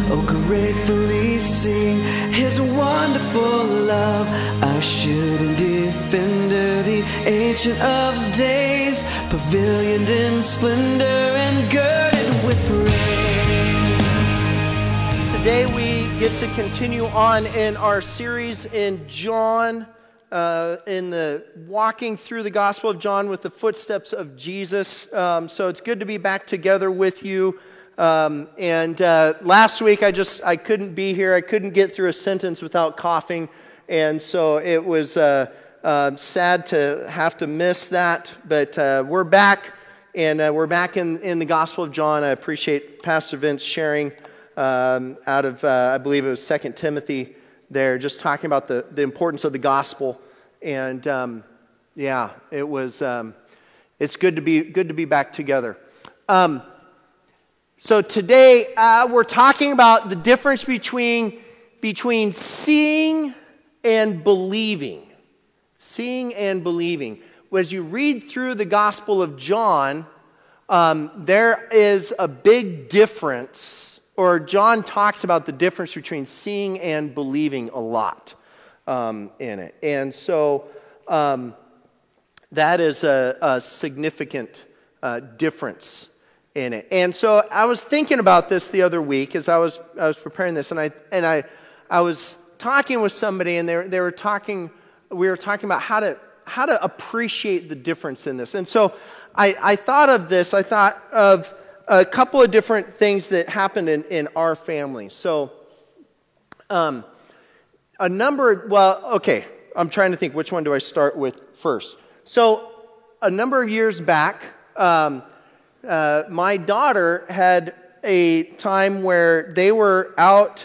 oh gratefully sing His wonderful love. Assured and defender, the Ancient of Days, pavilioned in splendor and girded with praise. Today we get to continue on in our series in John, in the walking through the Gospel of John with the footsteps of Jesus. So it's good to be back together with you. And last week I couldn't be here. I couldn't get through a sentence without coughing, and so it was sad to have to miss that. But we're back, and we're back in the Gospel of John. I appreciate Pastor Vince sharing out of I believe it was 2 Timothy there, just talking about the importance of the gospel. And it was it's good to be back together. So today we're talking about the difference between seeing and believing. Seeing and believing. As you read through the Gospel of John, there is a big difference, or John talks about the difference between seeing and believing a lot in it. And so that is a significant difference in it. And so I was thinking about this the other week as I was preparing this, and I was talking with somebody, and we were talking about how to appreciate the difference in this. And so I thought of this. I thought of a couple of different things that happened in our family. So I'm trying to think, which one do I start with first? So a number of years back, my daughter had a time where they were out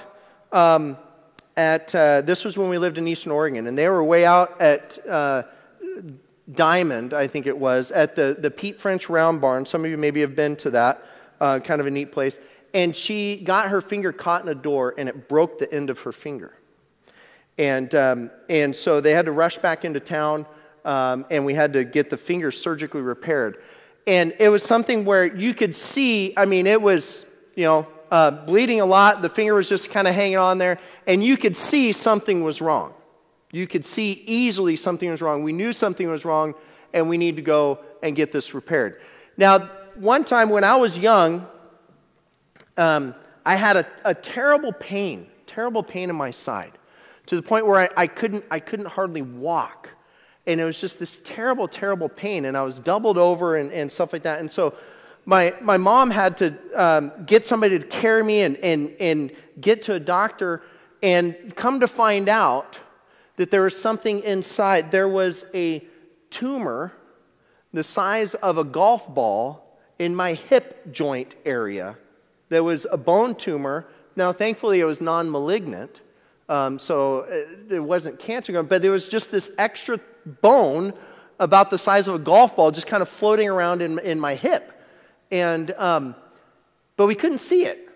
this was when we lived in Eastern Oregon, and they were way out at Diamond, I think it was, at the Pete French Round Barn. Some of you maybe have been to that, kind of a neat place. And she got her finger caught in a door, and it broke the end of her finger. And so they had to rush back into town, and we had to get the finger surgically repaired. And it was something where you could see, I mean, it was, bleeding a lot. The finger was just kind of hanging on there, and you could see something was wrong. You could see easily something was wrong. We knew something was wrong, and we need to go and get this repaired. Now, one time when I was young, I had a terrible pain in my side, to the point where I couldn't hardly walk. And it was just this terrible, terrible pain, and I was doubled over and stuff like that. And so my mom had to get somebody to carry me and get to a doctor, and come to find out that there was something inside. There was a tumor the size of a golf ball in my hip joint area. There was a bone tumor. Now, thankfully, it was non-malignant, so it wasn't cancer, but there was just this extra bone about the size of a golf ball just kind of floating around in my hip. And but we couldn't see it.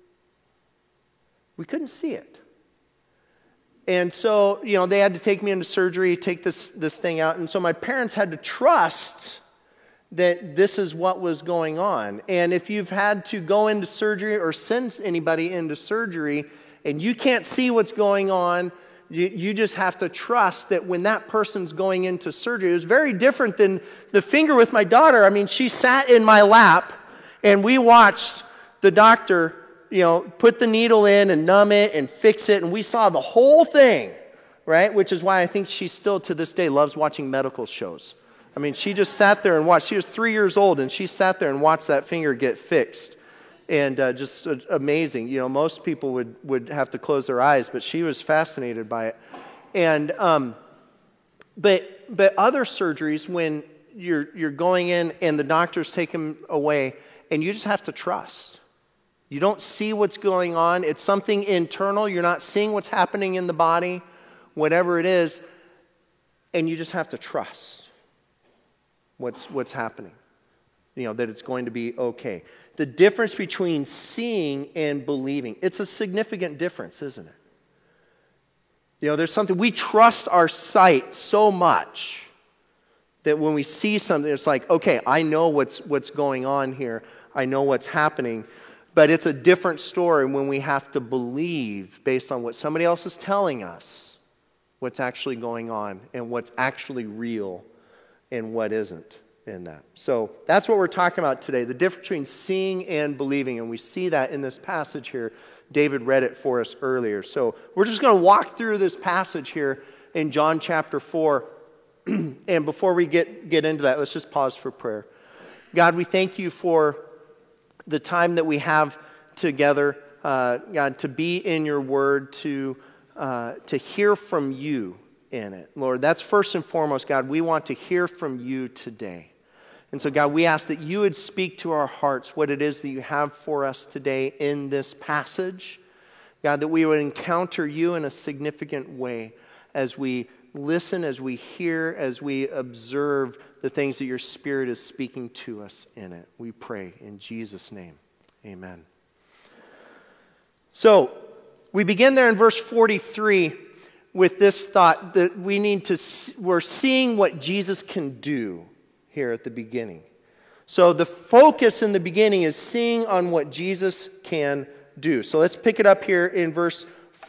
We couldn't see it. And so, they had to take me into surgery, take this thing out. And so my parents had to trust that this is what was going on. And if you've had to go into surgery or send anybody into surgery and you can't see what's going on, you just have to trust that when that person's going into surgery. It was very different than the finger with my daughter. I mean, she sat in my lap, and we watched the doctor, put the needle in and numb it and fix it, and we saw the whole thing, right? Which is why I think she still, to this day, loves watching medical shows. I mean, she just sat there and watched. She was 3 years old, and she sat there and watched that finger get fixed. And just amazing. Most people would have to close their eyes, but she was fascinated by it. And but other surgeries, when you're going in and the doctors take them away, and you just have to trust. You don't see what's going on. It's something internal. You're not seeing what's happening in the body, whatever it is, and you just have to trust what's happening. That it's going to be okay. The difference between seeing and believing, it's a significant difference, isn't it? There's something, we trust our sight so much that when we see something, it's like, okay, I know what's going on here. I know what's happening. But it's a different story when we have to believe based on what somebody else is telling us what's actually going on and what's actually real and what isn't in that. So that's what we're talking about today, the difference between seeing and believing. And we see that in this passage here. David read it for us earlier. So we're just going to walk through this passage here in John chapter 4. And before we get into that, let's just pause for prayer. God, we thank you for the time that we have together, God, to be in your word, to hear from you in it. Lord, that's first and foremost, God, we want to hear from you today. And so, God, we ask that you would speak to our hearts what it is that you have for us today in this passage. God, that we would encounter you in a significant way as we listen, as we hear, as we observe the things that your Spirit is speaking to us in it. We pray in Jesus' name. Amen. So, we begin there in verse 43 with this thought that we're seeing what Jesus can do here at the beginning. So the focus in the beginning is seeing on what Jesus can do. So let's pick it up here in verse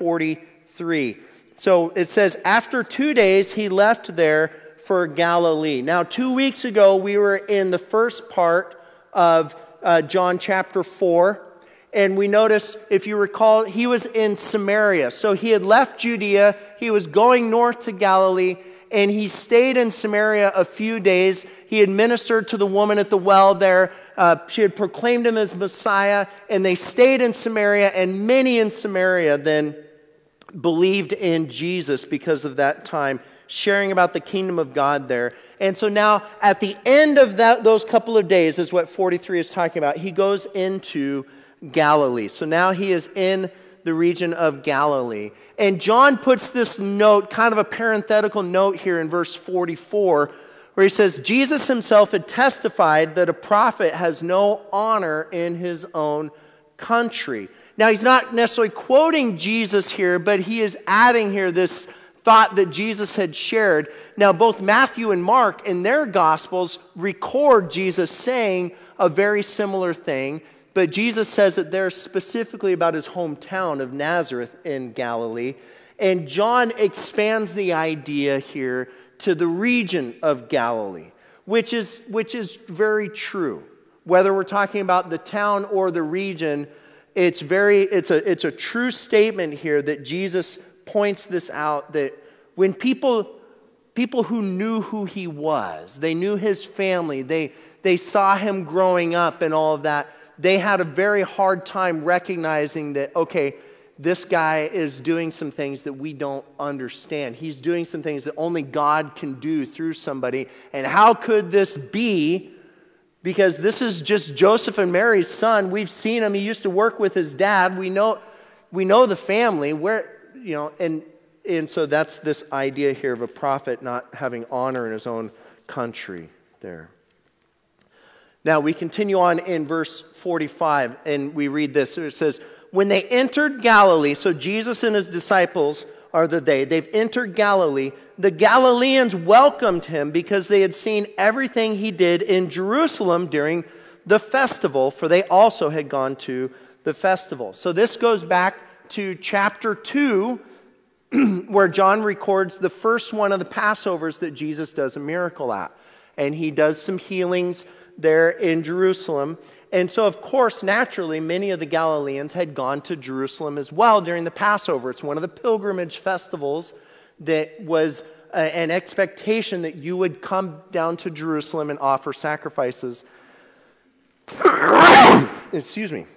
43. So it says, after 2 days he left there for Galilee. Now 2 weeks ago we were in the first part of John chapter 4. And we notice, if you recall, he was in Samaria. So he had left Judea, he was going north to Galilee, and he stayed in Samaria a few days. He had ministered to the woman at the well there. She had proclaimed him as Messiah, and they stayed in Samaria, and many in Samaria then believed in Jesus because of that time, sharing about the kingdom of God there. And so now, at the end of those couple of days, is what 43 is talking about, he goes into Galilee. So now he is in the region of Galilee. And John puts this note, kind of a parenthetical note here in verse 44, where he says, Jesus himself had testified that a prophet has no honor in his own country. Now he's not necessarily quoting Jesus here, but he is adding here this thought that Jesus had shared. Now both Matthew and Mark in their Gospels record Jesus saying a very similar thing. But Jesus says it there specifically about his hometown of Nazareth in Galilee. And John expands the idea here to the region of Galilee, which is very true. Whether we're talking about the town or the region, it's a true statement here that Jesus points this out, that when people who knew who he was, they knew his family, they saw him growing up and all of that, they had a very hard time recognizing that, okay, this guy is doing some things that we don't understand. He's doing some things that only God can do through somebody. And how could this be? Because this is just Joseph and Mary's son. We've seen him. He used to work with his dad. We know the family. And so that's this idea here of a prophet not having honor in his own country there. Now, we continue on in verse 45, and we read this. It says, when they entered Galilee, so Jesus and his disciples are they've entered Galilee, the Galileans welcomed him because they had seen everything he did in Jerusalem during the festival, for they also had gone to the festival. So this goes back to chapter 2, where John records the first one of the Passovers that Jesus does a miracle at. And he does some healings there in Jerusalem. And so, of course, naturally, many of the Galileans had gone to Jerusalem as well during the Passover. It's one of the pilgrimage festivals that was an expectation that you would come down to Jerusalem and offer sacrifices. Excuse me.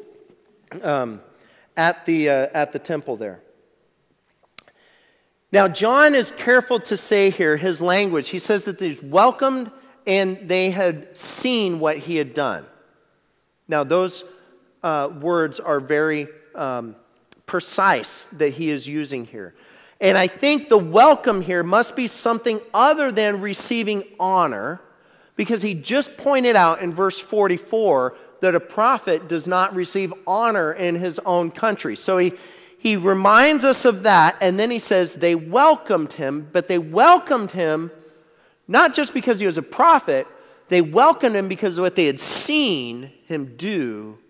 At the temple there. Now, John is careful to say here, his language. He says that he's welcomed and they had seen what he had done. Now, those words are very precise that he is using here. And I think the welcome here must be something other than receiving honor, because he just pointed out in verse 44 that a prophet does not receive honor in his own country. So he reminds us of that, and then he says they welcomed him, but they welcomed him not just because he was a prophet, they welcomed him because of what they had seen him do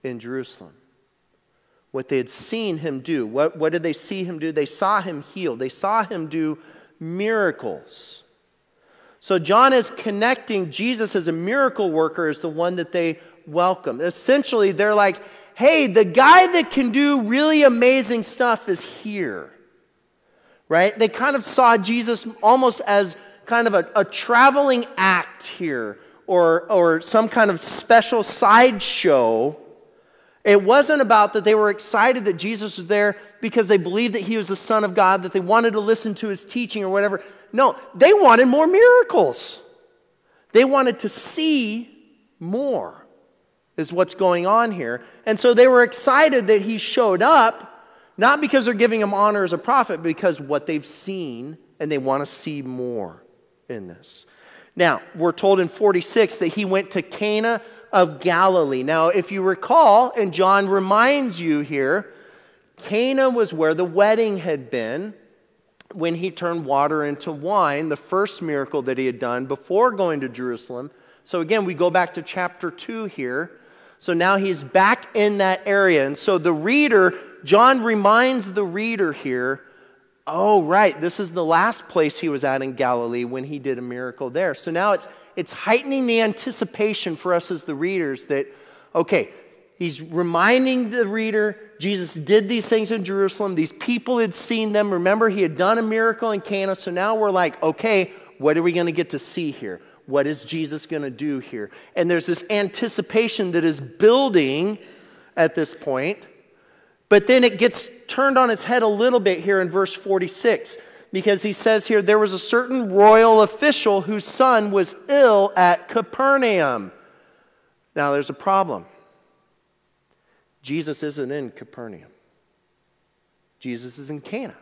in Jerusalem. What they had seen him do. What did they see him do? They saw him heal. They saw him do miracles. So John is connecting Jesus as a miracle worker as the one that they welcome. Essentially, they're like, hey, the guy that can do really amazing stuff is here. Right? They kind of saw Jesus almost as kind of a traveling act here, or some kind of special sideshow. It wasn't about that they were excited that Jesus was there because they believed that he was the Son of God, that they wanted to listen to his teaching or whatever. No, they wanted more miracles. They wanted to see more, is what's going on here. And so they were excited that he showed up, not because they're giving him honor as a prophet, but because what they've seen, and they want to see more in this. Now, we're told in 46 that he went to Cana of Galilee. Now, if you recall, and John reminds you here, Cana was where the wedding had been when he turned water into wine, the first miracle that he had done before going to Jerusalem. So again, we go back to chapter 2 here. So now he's back in that area. And so the reader, John reminds the reader here, oh, right, this is the last place he was at in Galilee when he did a miracle there. So now it's heightening the anticipation for us as the readers that, okay, he's reminding the reader, Jesus did these things in Jerusalem. These people had seen them. Remember, he had done a miracle in Cana. So now we're like, okay, what are we going to get to see here? What is Jesus going to do here? And there's this anticipation that is building at this point. But then it gets turned on its head a little bit here in verse 46, because he says here, there was a certain royal official whose son was ill at Capernaum. Now there's a problem. Jesus isn't in Capernaum. Jesus is in Cana.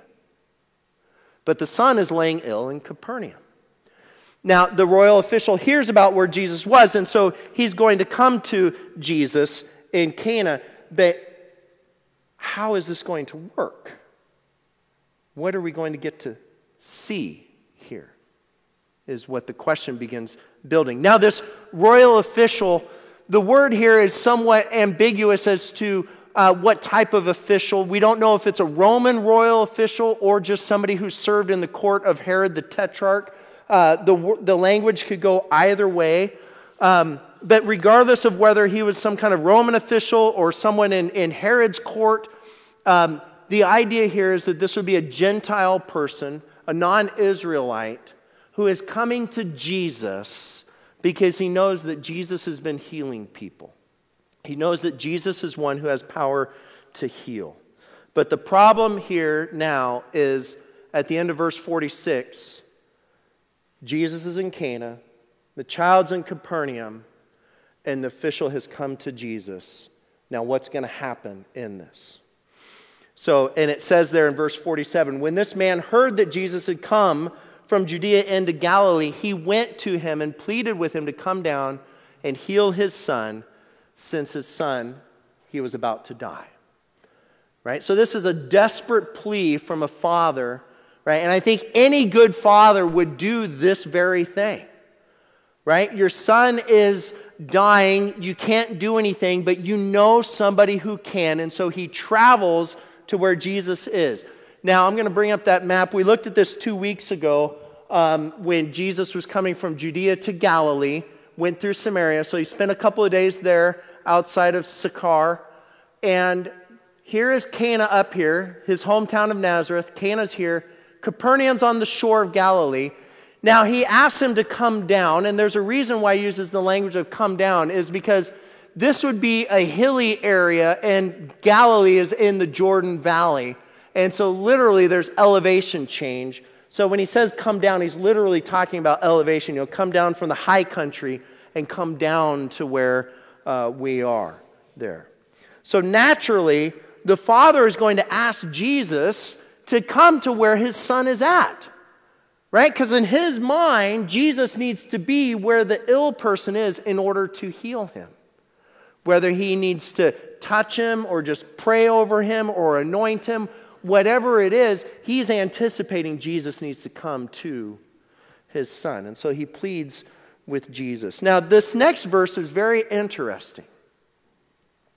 But the son is laying ill in Capernaum. Now, the royal official hears about where Jesus was, and so he's going to come to Jesus in Cana. But how is this going to work? What are we going to get to see here? Is what the question begins building. Now, this royal official, the word here is somewhat ambiguous as to what type of official. We don't know if it's a Roman royal official or just somebody who served in the court of Herod the Tetrarch. The language could go either way. But regardless of whether he was some kind of Roman official or someone in Herod's court, the idea here is that this would be a Gentile person, a non-Israelite, who is coming to Jesus because he knows that Jesus has been healing people. He knows that Jesus is one who has power to heal. But the problem here now is at the end of verse 46, Jesus is in Cana, the child's in Capernaum, and the official has come to Jesus. Now, what's going to happen in this? So, and it says there in verse 47, when this man heard that Jesus had come from Judea into Galilee, he went to him and pleaded with him to come down and heal his son, since his son, he was about to die. Right? So this is a desperate plea from a father, right? And I think any good father would do this very thing. Right? Your son is dying, you can't do anything, but you know somebody who can, and so he travels to where Jesus is. Now, I'm going to bring up that map. We looked at this 2 weeks ago when Jesus was coming from Judea to Galilee, went through Samaria, so he spent a couple of days there outside of Sychar, and here is Cana up here, his hometown of Nazareth. Cana's here. Capernaum's on the shore of Galilee. Now, he asks him to come down, and there's a reason why he uses the language of come down, is because this would be a hilly area, and Galilee is in the Jordan Valley. And so literally there's elevation change. So when he says come down, he's literally talking about elevation. Come down from the high country and come down to where we are there. So naturally, the father is going to ask Jesus to come to where his son is at. Right? Because in his mind, Jesus needs to be where the ill person is in order to heal him. Whether he needs to touch him or just pray over him or anoint him, whatever it is, he's anticipating Jesus needs to come to his son. And so he pleads with Jesus. Now, this next verse is very interesting.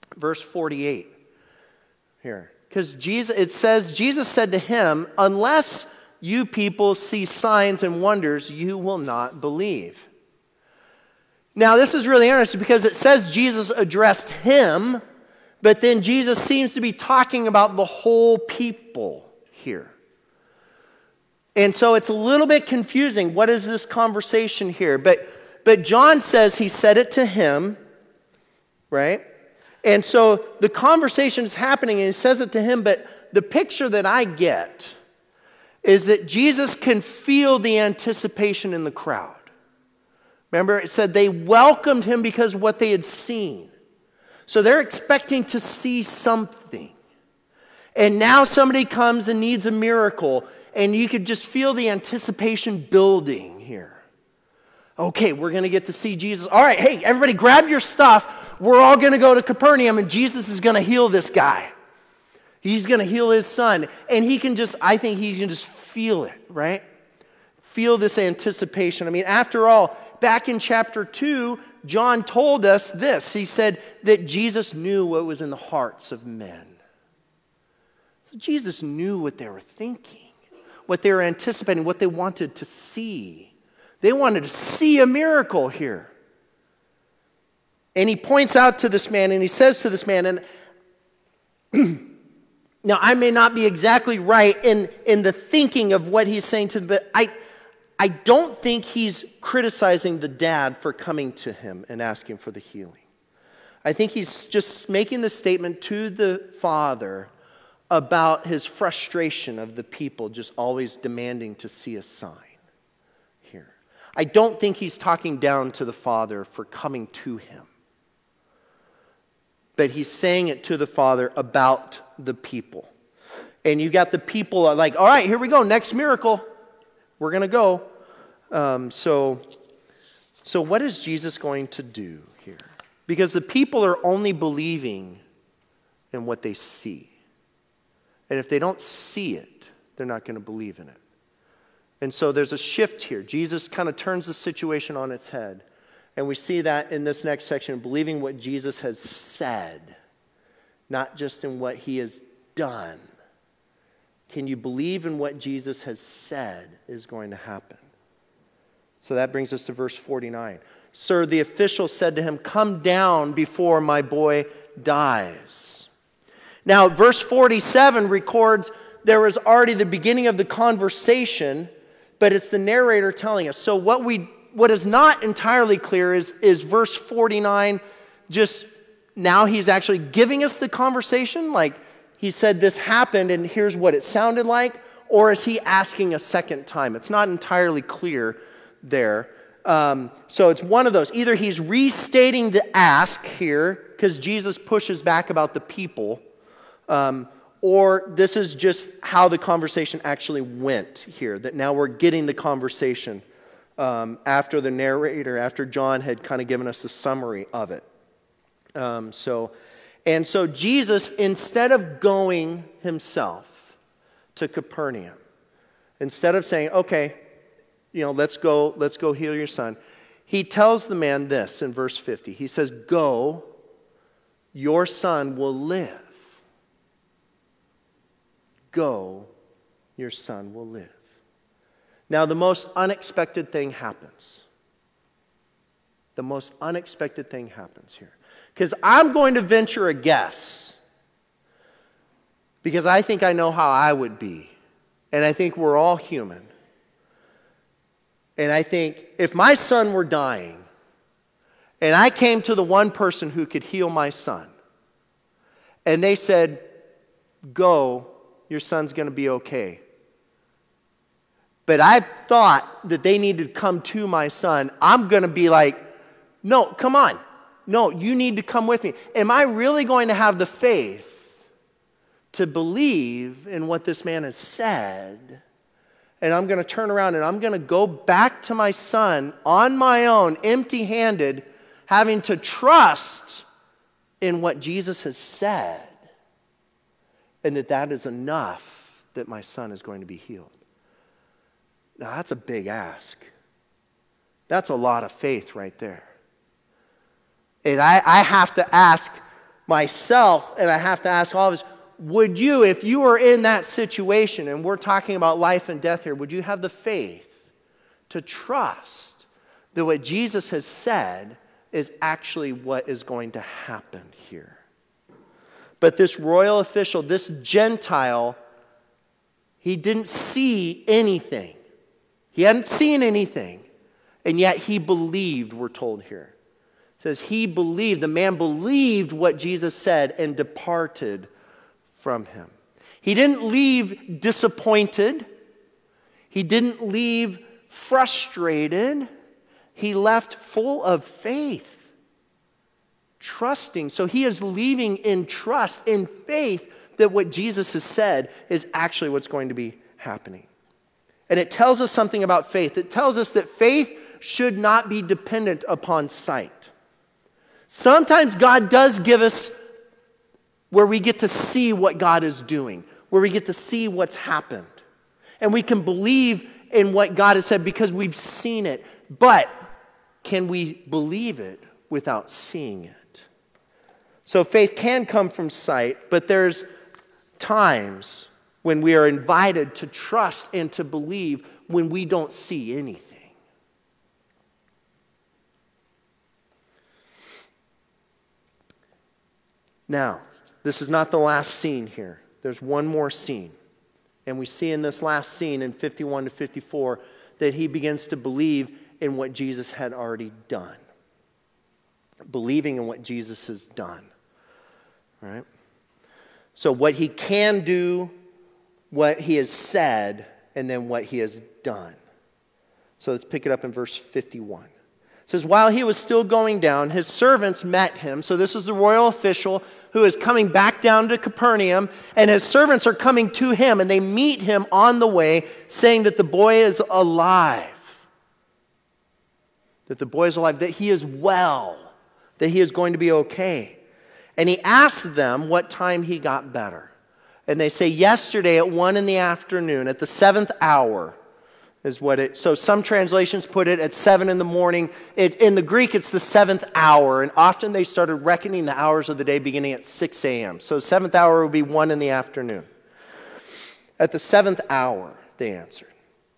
Verse 48 here. Because it says, Jesus said to him, unless you people see signs and wonders, you will not believe. Now, this is really interesting because it says Jesus addressed him, but then Jesus seems to be talking about the whole people here. And so it's a little bit confusing. What is this conversation here? But John says he said it to him, right? And so the conversation is happening and he says it to him, but the picture that I get is that Jesus can feel the anticipation in the crowd. Remember, it said they welcomed him because of what they had seen. So they're expecting to see something. And now somebody comes and needs a miracle, and you could just feel the anticipation building here. Okay, we're going to get to see Jesus. All right, hey, everybody grab your stuff. We're all going to go to Capernaum, and Jesus is going to heal this guy. He's going to heal his son. And I think he can just feel it, right? Feel this anticipation. I mean, after all, back in chapter 2, John told us this. He said that Jesus knew what was in the hearts of men. So Jesus knew what they were thinking, what they were anticipating, what they wanted to see. They wanted to see a miracle here. And he points out to this man and he says to this man, and now I may not be exactly right in the thinking of what he's saying to them, but I don't think he's criticizing the dad for coming to him and asking for the healing. I think he's just making the statement to the father about his frustration of the people just always demanding to see a sign here. I don't think he's talking down to the father for coming to him. But he's saying it to the father about the people. And you got the people like, all right, here we go, next miracle. We're going to go. So what is Jesus going to do here? Because the people are only believing in what they see. And if they don't see it, they're not going to believe in it. And so there's a shift here. Jesus kind of turns the situation on its head. And we see that in this next section, believing what Jesus has said, not just in what he has done. Can you believe in what Jesus has said is going to happen? So that brings us to verse 49. Sir, the official said to him, come down before my boy dies. Now, verse 47 records there was already the beginning of the conversation, but it's the narrator telling us. So what is not entirely clear is verse 49 just now he's actually giving us the conversation, like he said this happened and here's what it sounded like, or is he asking a second time? It's not entirely clear there. So it's one of those. Either he's restating the ask here, because Jesus pushes back about the people, or this is just how the conversation actually went here, that now we're getting the conversation after the narrator, after John had kind of given us the summary of it. So Jesus, instead of going himself to Capernaum, instead of saying, okay, let's go heal your son, he tells the man this in verse 50. He says, go, your son will live. Go, your son will live. Now, the most unexpected thing happens. The most unexpected thing happens here. Because I'm going to venture a guess. Because I think I know how I would be. And I think we're all human. And I think if my son were dying, and I came to the one person who could heal my son, and they said, go, your son's going to be okay. But I thought that they needed to come to my son. I'm going to be like, no, come on. No, you need to come with me. Am I really going to have the faith to believe in what this man has said? And I'm going to turn around and I'm going to go back to my son on my own, empty-handed, having to trust in what Jesus has said. And that is enough that my son is going to be healed. Now, that's a big ask. That's a lot of faith right there. And I have to ask, myself, and I have to ask all of us, would you, if you were in that situation, and we're talking about life and death here, would you have the faith to trust that what Jesus has said is actually what is going to happen here? But this royal official, this Gentile, he didn't see anything. He hadn't seen anything. And yet he believed, we're told here. It says he believed, the man believed what Jesus said and departed from him. He didn't leave disappointed. He didn't leave frustrated. He left full of faith, trusting. So he is leaving in trust, in faith, that what Jesus has said is actually what's going to be happening. And it tells us something about faith. It tells us that faith should not be dependent upon sight. Sometimes God does give us where we get to see what God is doing, where we get to see what's happened. And we can believe in what God has said because we've seen it. But can we believe it without seeing it? So faith can come from sight, but there's times when we are invited to trust and to believe when we don't see anything. Now, this is not the last scene here. There's one more scene. And we see in this last scene in 51 to 54 that he begins to believe in what Jesus had already done. Believing in what Jesus has done. Right? So what he can do, what he has said, and then what he has done. So let's pick it up in verse 51. It says, while he was still going down, his servants met him. So this is the royal official who is coming back down to Capernaum, and his servants are coming to him, and they meet him on the way, saying that the boy is alive. That the boy is alive, that he is well, that he is going to be okay. And he asked them what time he got better. And they say, yesterday at 1 PM, at the 7th hour, is what it, so some translations put it at 7 AM. In the Greek, it's the 7th hour, and often they started reckoning the hours of the day beginning at 6 AM. So 7th hour would be 1 PM. At the 7th hour, they answered.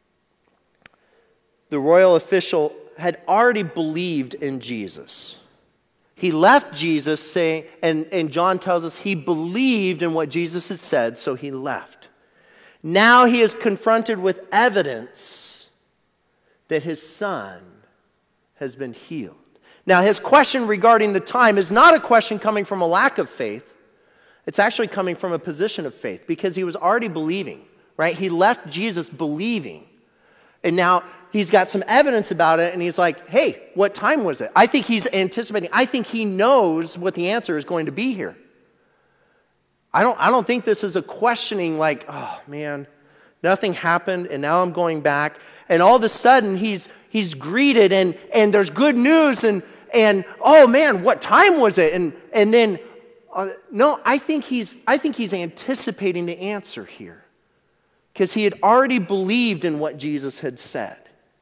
The royal official had already believed in Jesus. He left Jesus saying, and John tells us he believed in what Jesus had said, so he left. Now he is confronted with evidence that his son has been healed. Now his question regarding the time is not a question coming from a lack of faith. It's actually coming from a position of faith because he was already believing, right? He left Jesus believing. And now he's got some evidence about it and he's like, hey, what time was it? I think he's anticipating. I think he knows what the answer is going to be here. I don't think this is a questioning like, oh man, nothing happened and now I'm going back. And all of a sudden he's greeted and there's good news and oh man, what time was it? And then, no, I think he's anticipating the answer here. Because he had already believed in what Jesus had said.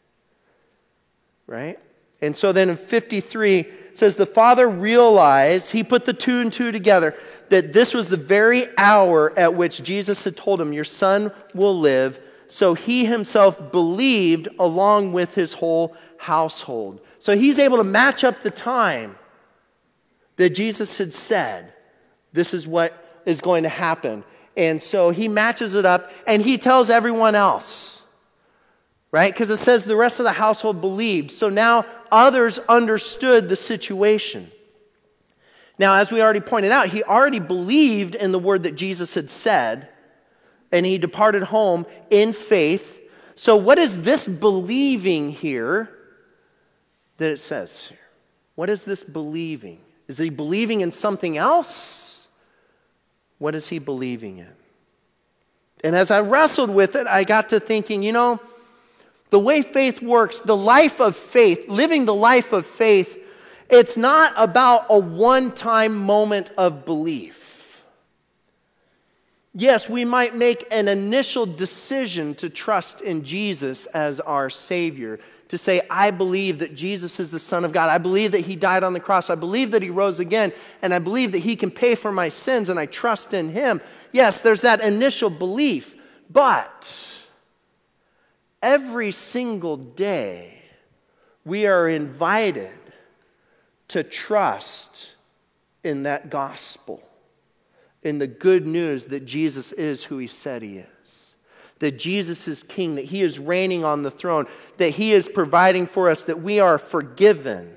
Right? And so then in 53, it says the father realized, he put the 2 and 2 together, that this was the very hour at which Jesus had told him, your son will live. So he himself believed along with his whole household. So he's able to match up the time that Jesus had said, this is what is going to happen. And so he matches it up and he tells everyone else. Right? Because it says the rest of the household believed. So now others understood the situation. Now, as we already pointed out, he already believed in the word that Jesus had said. And he departed home in faith. So what is this believing here that it says here? What is this believing? Is he believing in something else? What is he believing in? And as I wrestled with it, I got to thinking, the way faith works, the life of faith, living the life of faith, it's not about a one-time moment of belief. Yes, we might make an initial decision to trust in Jesus as our Savior, to say, I believe that Jesus is the Son of God. I believe that He died on the cross. I believe that He rose again, and I believe that He can pay for my sins, and I trust in Him. Yes, there's that initial belief, but every single day we are invited to trust in that gospel, in the good news that Jesus is who He said He is, that Jesus is King, that He is reigning on the throne, that He is providing for us, that we are forgiven.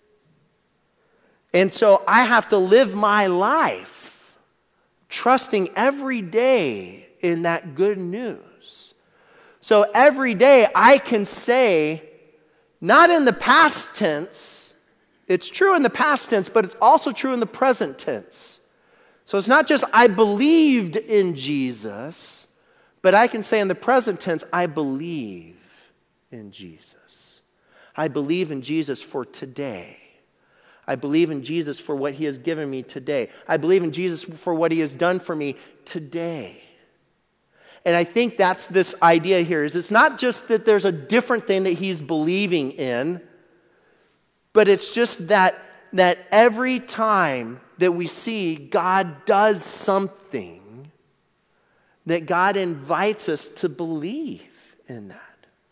And so I have to live my life trusting every day in that good news. So every day I can say, not in the past tense, it's true in the past tense, but it's also true in the present tense. So it's not just I believed in Jesus, but I can say in the present tense, I believe in Jesus. I believe in Jesus for today. I believe in Jesus for what He has given me today. I believe in Jesus for what He has done for me today. And I think that's this idea here, is it's not just that there's a different thing that He's believing in, but it's just that every time that we see God does something, that God invites us to believe in that.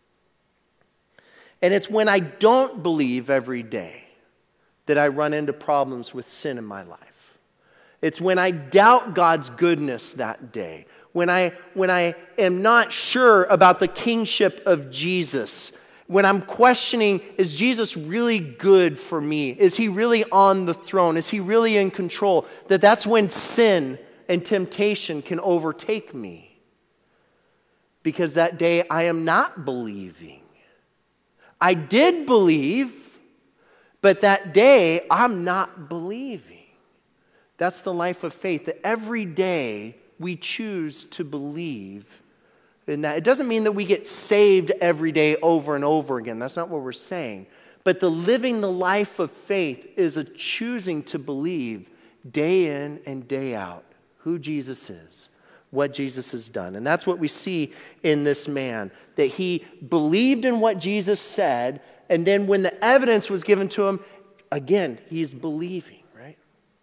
And it's when I don't believe every day that I run into problems with sin in my life. It's when I doubt God's goodness that day, when I am not sure about the kingship of Jesus, when I'm questioning, is Jesus really good for me? Is He really on the throne? Is He really in control? That's when sin and temptation can overtake me. Because that day I am not believing. I did believe, but that day I'm not believing. That's the life of faith, that every day we choose to believe in that. It doesn't mean that we get saved every day over and over again. That's not what we're saying. But the living the life of faith is a choosing to believe day in and day out who Jesus is, what Jesus has done. And that's what we see in this man, that he believed in what Jesus said, and then when the evidence was given to him, again, he's believing, right?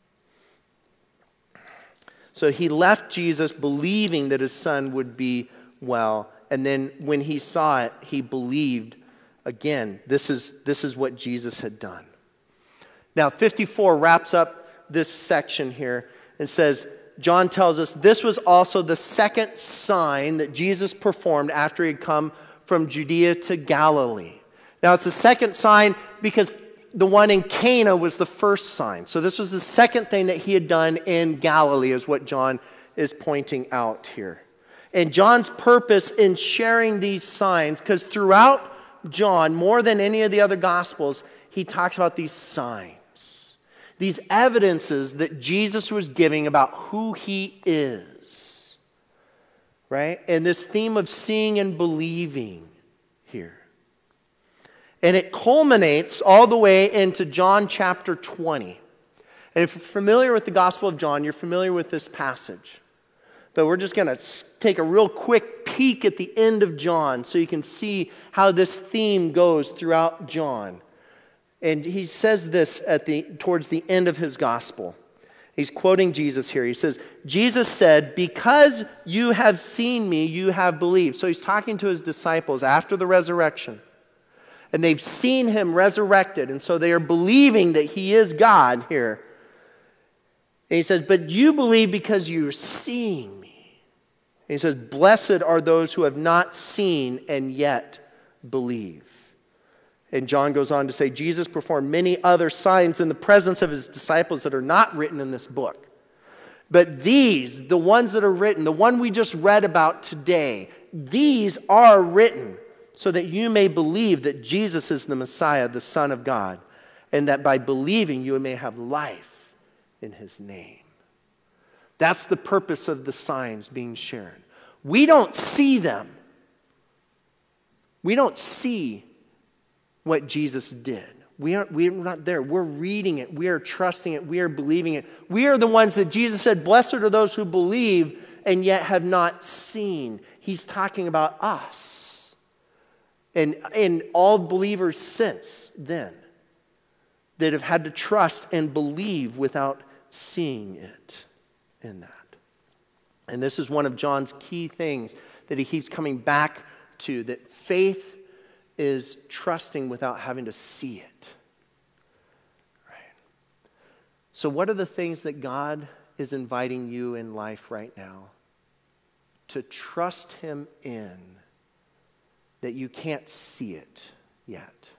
So he left Jesus believing that his son would be well, and then when he saw it, he believed again. This is what Jesus had done. Now, 54 wraps up this section here and says, John tells us this was also the second sign that Jesus performed after he had come from Judea to Galilee. Now, it's the second sign because the one in Cana was the first sign. So this was the second thing that he had done in Galilee, is what John is pointing out here. And John's purpose in sharing these signs, because throughout John, more than any of the other Gospels, he talks about these signs, these evidences that Jesus was giving about who He is, right? And this theme of seeing and believing here. And it culminates all the way into John chapter 20. And if you're familiar with the Gospel of John, you're familiar with this passage. But we're just going to take a real quick peek at the end of John so you can see how this theme goes throughout John. And he says this towards the end of his gospel. He's quoting Jesus here. He says, Jesus said, because you have seen me, you have believed. So he's talking to his disciples after the resurrection. And they've seen him resurrected. And so they are believing that he is God here. And he says, but you believe because you're seeing me. And he says, blessed are those who have not seen and yet believe. And John goes on to say, Jesus performed many other signs in the presence of his disciples that are not written in this book. But these, the ones that are written, the one we just read about today, these are written so that you may believe that Jesus is the Messiah, the Son of God, and that by believing you may have life in his name. That's the purpose of the signs being shared. We don't see them. We don't see what Jesus did. We're not there. We're reading it. We are trusting it. We are believing it. We are the ones that Jesus said, blessed are those who believe and yet have not seen. He's talking about us and all believers since then that have had to trust and believe without seeing it in that. And this is one of John's key things that he keeps coming back to, that faith is trusting without having to see it. Right? So what are the things that God is inviting you in life right now to trust him in that you can't see it yet?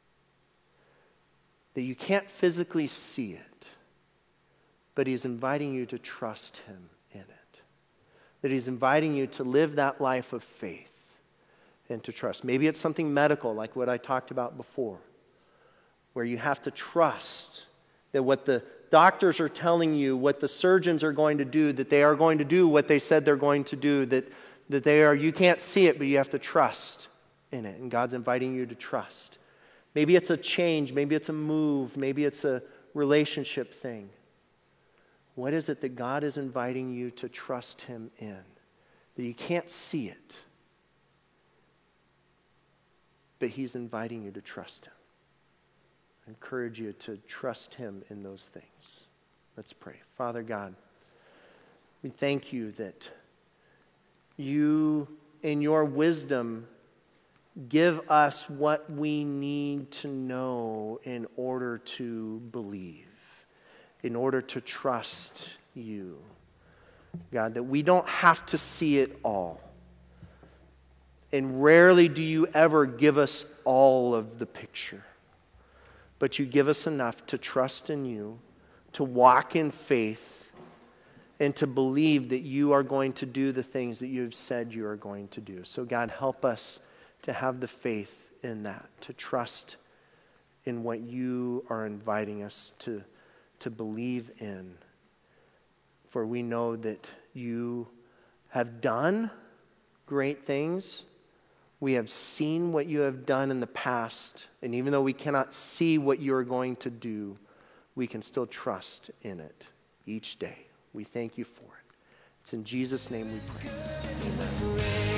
That you can't physically see it, but he's inviting you to trust him in it. That he's inviting you to live that life of faith and to trust. Maybe it's something medical, like what I talked about before, where you have to trust that what the doctors are telling you, what the surgeons are going to do, that they are going to do what they said they're going to do, that they are, you can't see it, but you have to trust in it. And God's inviting you to trust. Maybe it's a change, maybe it's a move, maybe it's a relationship thing. What is it that God is inviting you to trust him in? That you can't see it, but he's inviting you to trust him. I encourage you to trust him in those things. Let's pray. Father God, we thank you that you, in your wisdom, give us what we need to know in order to believe, in order to trust you. God, that we don't have to see it all. And rarely do you ever give us all of the picture. But you give us enough to trust in you, to walk in faith, and to believe that you are going to do the things that you've said you are going to do. So God, help us to have the faith in that, to trust in what you are inviting us to believe in. For we know that you have done great things. We have seen what you have done in the past. And even though we cannot see what you are going to do, we can still trust in it each day. We thank you for it. It's in Jesus' name we pray. Amen.